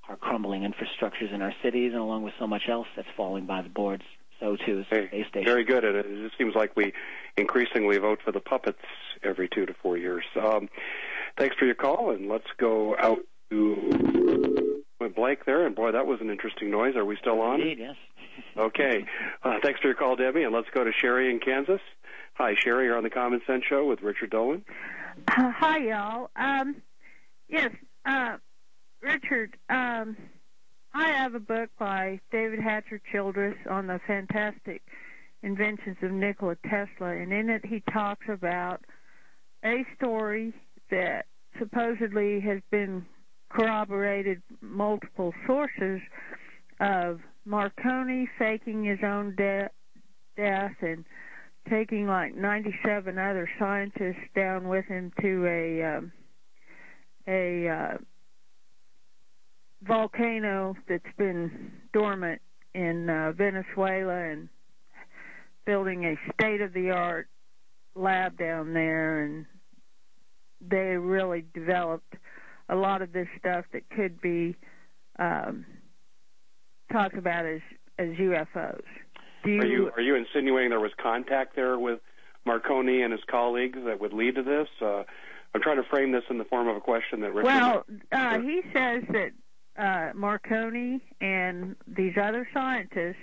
our crumbling infrastructures in our cities, and along with so much else that's falling by the boards, so too is the space station. Very good. And it just seems like we increasingly vote for the puppets every two to four years. Um, thanks for your call, and let's go out to Blake there. And, boy, that was an interesting noise. Are we still on? Indeed, yes. Okay. Uh, thanks for your call, Debbie, and let's go to Sherry in Kansas. Hi, Sherry. You're on the Common Sense Show with Richard Dolan. Uh, hi, y'all. Um, yes, uh, Richard, um, I have a book by David Hatcher Childress on the fantastic inventions of Nikola Tesla, and in it he talks about a story that supposedly has been corroborated multiple sources of Marconi faking his own de- death and taking like ninety-seven other scientists down with him to a um, a uh, volcano that's been dormant in uh, Venezuela and building a state-of-the-art lab down there, and they really developed a lot of this stuff that could be um, talked about as as U F Os. Do you, are you are you insinuating there was contact there with Marconi and his colleagues that would lead to this? Uh, I'm trying to frame this in the form of a question that Richard... Well, uh, he says that uh, Marconi and these other scientists,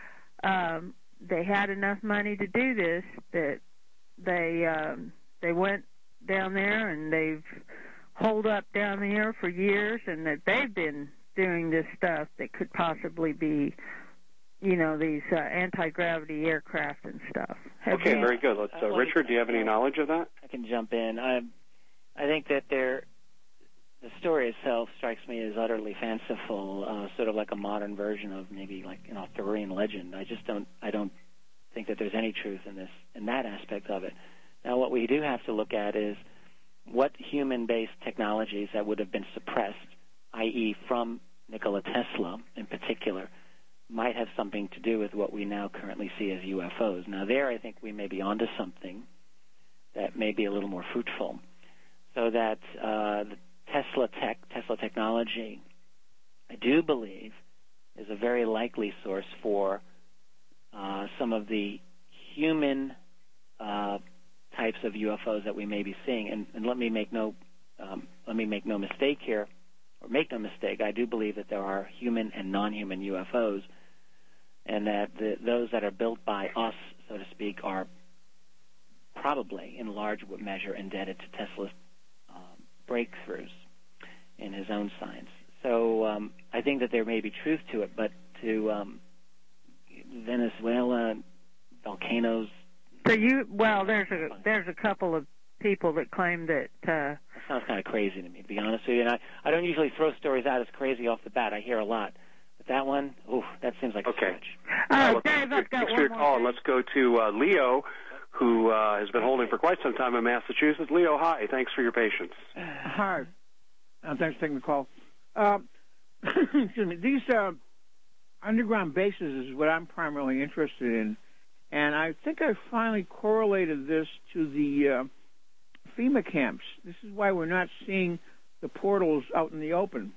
um, they had enough money to do this, that they um, they went down there and they've holed up down there for years, and that they've been doing this stuff that could possibly be, you know, these uh, anti-gravity aircraft and stuff. Have okay, you... very good. Let's, uh, Richard, do you have any knowledge of that? I can jump in. I, I think that there, the story itself strikes me as utterly fanciful, uh, sort of like a modern version of maybe like an Arthurian legend. I just don't, I don't think that there's any truth in this, in that aspect of it. Now, what we do have to look at is what human-based technologies that would have been suppressed, that is from Nikola Tesla in particular, might have something to do with what we now currently see as U F Os. Now, there I think we may be onto something that may be a little more fruitful. So that uh, the Tesla tech, Tesla technology, I do believe, is a very likely source for uh, some of the human uh, types of U F Os that we may be seeing. And, and let me make no um, let me make no mistake here, or make no mistake. I do believe that there are human and non-human U F Os, and that the, those that are built by us, so to speak, are probably in large measure indebted to Tesla's um, breakthroughs in his own science. So um, I think that there may be truth to it, but to um, Venezuela, volcanoes. So you, well, there's a there's a couple of people that claim that. Uh, that sounds kind of crazy to me, to be honest with you. And I, I don't usually throw stories out as crazy off the bat. I hear a lot. But that one, ooh, that seems like a okay. stretch. Uh, well, Dave, I've got thanks one for your more call, thing. and let's go to uh, Leo, who uh, has been holding for quite some time in Massachusetts. Leo, hi. Thanks for your patience. Hi. Uh, thanks for taking the call. Uh, excuse me. These uh, underground bases is what I'm primarily interested in, and I think I finally correlated this to the uh, FEMA camps. This is why we're not seeing the portals out in the open.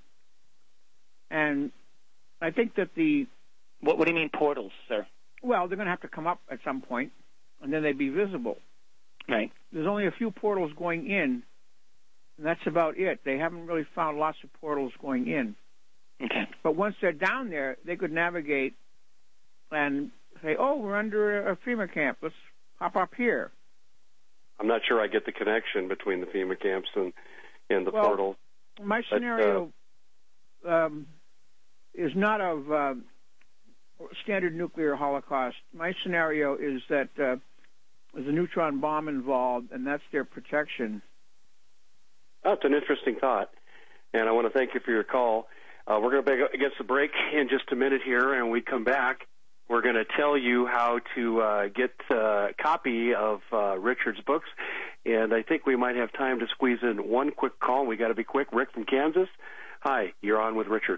And I think that the... What, what do you mean portals, sir? Well, they're going to have to come up at some point, and then they'd be visible. Right. There's only a few portals going in, and that's about it. They haven't really found lots of portals going in. Okay. But once they're down there, they could navigate and say, oh, we're under a FEMA camp. Let's hop up here. I'm not sure I get the connection between the FEMA camps and, and the well, portals. My but, scenario uh, um, is not of uh, standard nuclear holocaust. My scenario is that uh, there's a neutron bomb involved, and that's their protection. That's an interesting thought, and I want to thank you for your call. Uh, we're going to be against the break in just a minute here, and when we come back, we're going to tell you how to uh, get a copy of uh, Richard's books, and I think we might have time to squeeze in one quick call. We got to be quick. Rick from Kansas. Hi, you're on with Richard.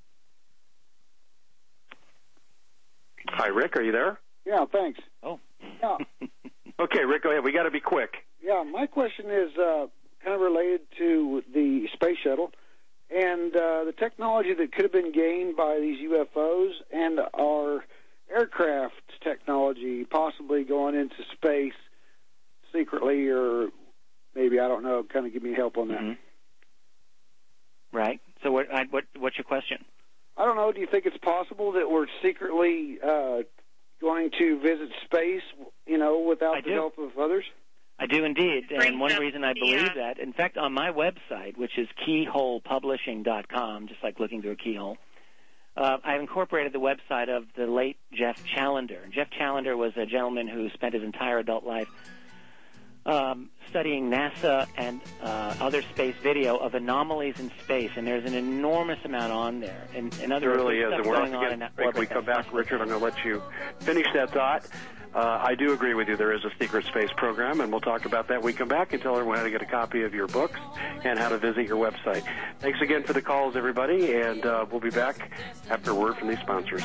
Hi, Rick. Are you there? Yeah, thanks. Oh. Yeah. Okay, Rick, go ahead. We got to be quick. Yeah, my question is uh, kind of related to the space shuttle, and uh, the technology that could have been gained by these U F Os and our aircraft technology possibly going into space secretly, or maybe, I don't know, kind of give me help on that. Mm-hmm. Right. So what, I, what what's your question? I don't know. Do you think it's possible that we're secretly uh, going to visit space, you know, without I the do. help of others? I do indeed, and one up reason I the, believe uh, that, in fact, on my website, which is keyhole publishing dot com, just like looking through a keyhole, uh, I've incorporated the website of the late Jeff Challenger. Jeff Challenger was a gentleman who spent his entire adult life um, studying NASA and uh, other space video of anomalies in space, and there's an enormous amount on there. In, in other There words, really is, there's and stuff we're going also on in getting that break. orbit We come that's back, Richard. I'm going to let you finish that thought. Uh, I do agree with you. There is a secret space program, and we'll talk about that when we come back and tell everyone how to get a copy of your books and how to visit your website. Thanks again for the calls, everybody, and uh, we'll be back after a word from these sponsors.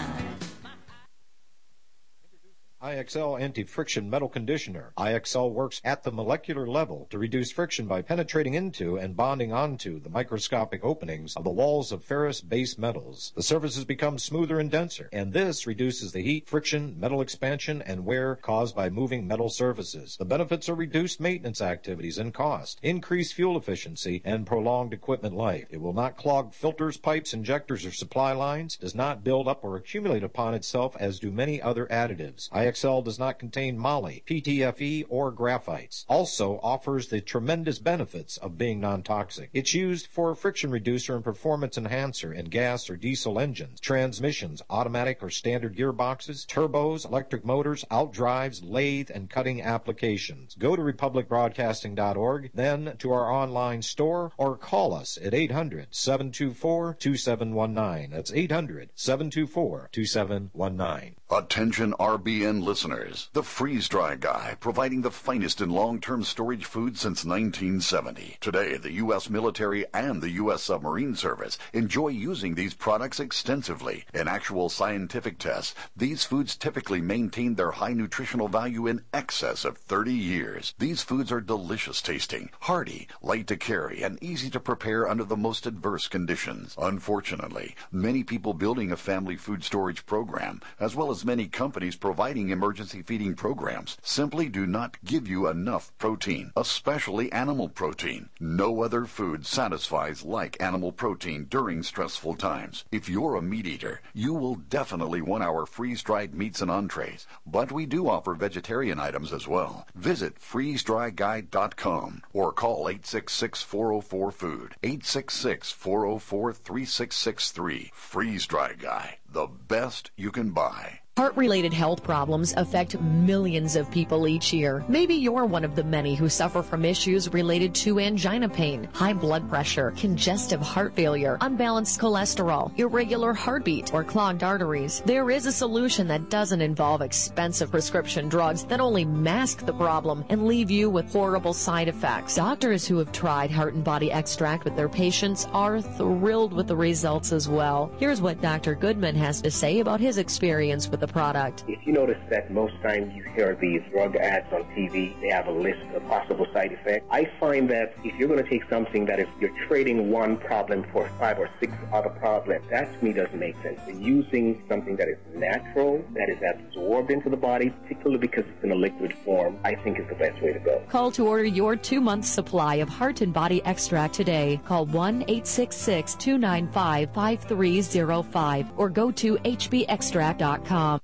I X L Anti-Friction Metal Conditioner. I X L works at the molecular level to reduce friction by penetrating into and bonding onto the microscopic openings of the walls of ferrous base metals. The surfaces become smoother and denser, and this reduces the heat, friction, metal expansion, and wear caused by moving metal surfaces. The benefits are reduced maintenance activities and cost, increased fuel efficiency, and prolonged equipment life. It will not clog filters, pipes, injectors, or supply lines, does not build up or accumulate upon itself as do many other additives. I X L does not contain moly, P T F E, or graphites. Also offers the tremendous benefits of being non-toxic. It's used for a friction reducer and performance enhancer in gas or diesel engines, transmissions, automatic or standard gearboxes, turbos, electric motors, outdrives, lathe, and cutting applications. Go to republic broadcasting dot org, then to our online store, or call us at eight hundred, seven two four, two seven one nine. That's eight hundred, seven two four, two seven one nine. Attention R B N listeners. The Freeze Dry Guy, providing the finest in long-term storage food since nineteen seventy. Today, the U S military and the U S Submarine Service enjoy using these products extensively. In actual scientific tests, these foods typically maintain their high nutritional value in excess of thirty years. These foods are delicious tasting, hearty, light to carry, and easy to prepare under the most adverse conditions. Unfortunately, many people building a family food storage program, as well as many companies providing emergency feeding programs, simply do not give you enough protein, especially animal protein. No other food satisfies like animal protein during stressful times. If you're a meat eater, you will definitely want our freeze-dried meats and entrees, but we do offer vegetarian items as well. Visit freeze dry guide dot com or call eight six six, four oh four, food, eight six six, four oh four, three six six three. Freeze Dry Guy, the best you can buy. Heart-related health problems affect millions of people each year. Maybe you're one of the many who suffer from issues related to angina pain, high blood pressure, congestive heart failure, unbalanced cholesterol, irregular heartbeat, or clogged arteries. There is a solution that doesn't involve expensive prescription drugs that only mask the problem and leave you with horrible side effects. Doctors who have tried Heart and Body Extract with their patients are thrilled with the results as well. Here's what Doctor Goodman has to say about his experience with the product. If you notice that most times you hear these drug ads on T V, they have a list of possible side effects. I find that if you're going to take something that is, you're trading one problem for five or six other problems, that to me doesn't make sense. Using something that is natural, that is absorbed into the body, particularly because it's in a liquid form, I think is the best way to go. Call to order your two-month supply of Heart and Body Extract today. Call one eight six six, two nine five, five three zero five or go to H B extract dot com.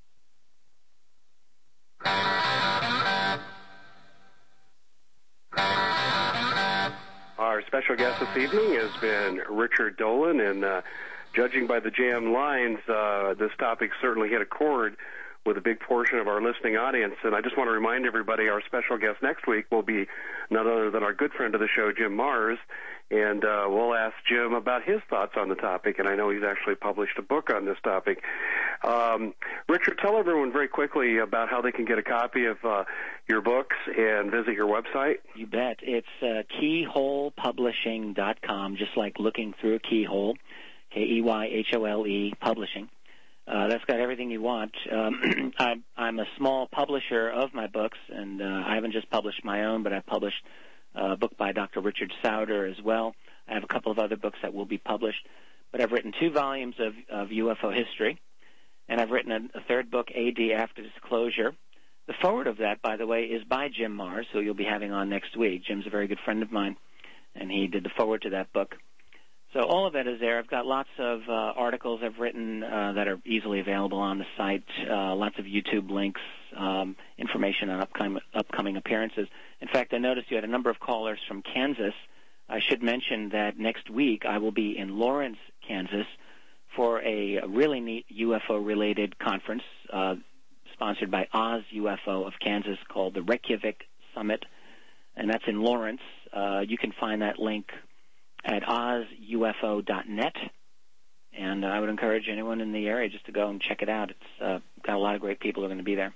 Our special guest this evening has been Richard Dolan, and uh, judging by the jam lines, uh, this topic certainly hit a chord with a big portion of our listening audience. And I just want to remind everybody our special guest next week will be none other than our good friend of the show, Jim Marrs, and uh, we'll ask Jim about his thoughts on the topic, and I know he's actually published a book on this topic. Um, Richard, tell everyone very quickly about how they can get a copy of uh, your books and visit your website. You bet. It's uh, keyhole publishing dot com, just like looking through a keyhole, K E Y H O L E, publishing. Uh, that's got everything you want. Um, I'm, I'm a small publisher of my books, and uh, I haven't just published my own, but I've published a book by Doctor Richard Sauder as well. I have a couple of other books that will be published. But I've written two volumes of, of U F O history, and I've written a, a third book, A D After Disclosure. The forward of that, by the way, is by Jim Marrs, who you'll be having on next week. Jim's a very good friend of mine, and he did the forward to that book. So all of that is there. I've got lots of uh, articles I've written uh, that are easily available on the site, uh, lots of YouTube links, um, information on upcoming, upcoming appearances. In fact, I noticed you had a number of callers from Kansas. I should mention that next week I will be in Lawrence, Kansas, for a really neat U F O-related conference uh, sponsored by Oz U F O of Kansas called the Reykjavik Summit, and that's in Lawrence. Uh, you can find that link at oz u f o dot net, and I would encourage anyone in the area just to go and check it out. It's uh, got a lot of great people who are going to be there.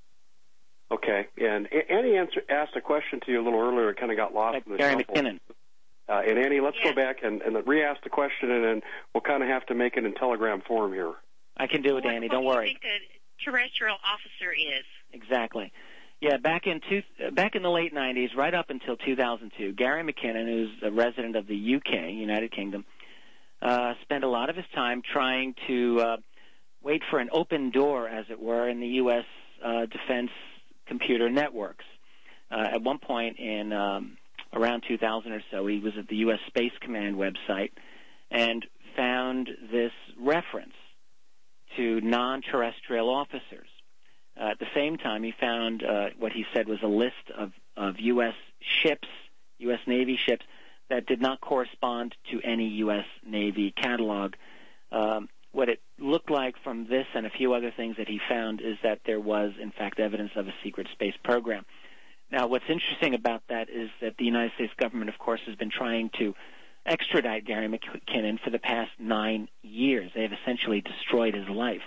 Okay, and Annie answer, asked a question to you a little earlier. It kind of got lost in the Gary shuffle. McKinnon. Uh, and Annie, let's Yeah. go back and, and re-ask the question, and then we'll kind of have to make it in telegram form here. I can do it, What, Annie. what Don't do you worry. think a terrestrial officer is? Exactly. Yeah, back in two, uh, back in the late nineties, right up until two thousand two, Gary McKinnon, who's a resident of the U K, United Kingdom, uh, spent a lot of his time trying to uh, wait for an open door, as it were, in the U S uh, defense computer networks. Uh, at one point in um, around two thousand or so, he was at the U S Space Command website and found this reference to non-terrestrial officers. Uh, at the same time, he found uh, what he said was a list of, of U S ships, U S Navy ships, that did not correspond to any U S Navy catalog. Um, what it looked like from this and a few other things that he found is that there was, in fact, evidence of a secret space program. Now, what's interesting about that is that the United States government, of course, has been trying to extradite Gary McKinnon for the past nine years. They have essentially destroyed his life.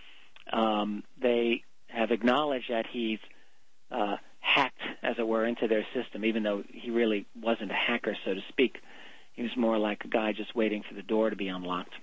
Um, they have acknowledged that he's uh, hacked, as it were, into their system, even though he really wasn't a hacker, so to speak. He was more like a guy just waiting for the door to be unlocked.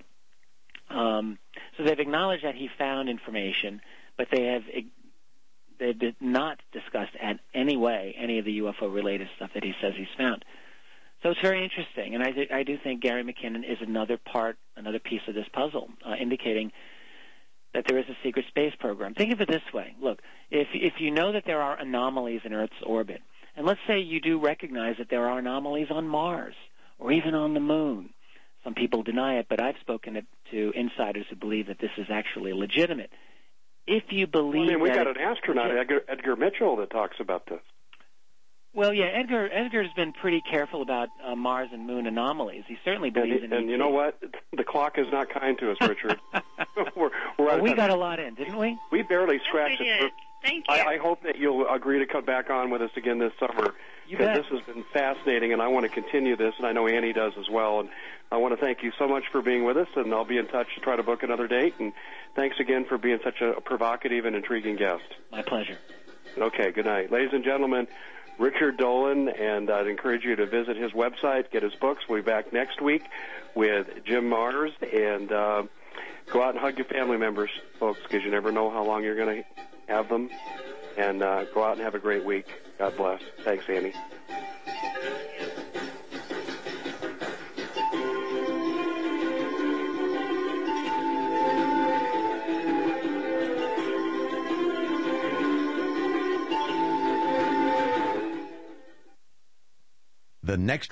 Um, so they've acknowledged that he found information, but they have they did not discuss in any way any of the U F O-related stuff that he says he's found. So it's very interesting, and I, th- I do think Gary McKinnon is another part, another piece of this puzzle, uh, indicating that there is a secret space program. Think of it this way. Look, if if you know that there are anomalies in Earth's orbit, and let's say you do recognize that there are anomalies on Mars or even on the Moon. Some people deny it, but I've spoken to, to insiders who believe that this is actually legitimate. If you believe well, I mean, we that got an astronaut, Edgar, Edgar Mitchell, that talks about this. Well, yeah, Edgar Edgar's been pretty careful about uh, Mars and Moon anomalies. He certainly believes and, in And E T. you know what? The clock is not kind to us, Richard. we're, we're well, out we of got time. a lot in, didn't we? We barely scratched we it. did. Thank you. I, I hope that you'll agree to come back on with us again this summer, You because bet. this has been fascinating, and I want to continue this, and I know Annie does as well. And I want to thank you so much for being with us, and I'll be in touch to try to book another date. And thanks again for being such a provocative and intriguing guest. My pleasure. Okay, good night. Ladies and gentlemen, Richard Dolan, and I'd encourage you to visit his website, get his books. We'll be back next week with Jim Marrs, and uh, go out and hug your family members, folks, because you never know how long you're going to have them. And uh, go out and have a great week. God bless. Thanks, Annie.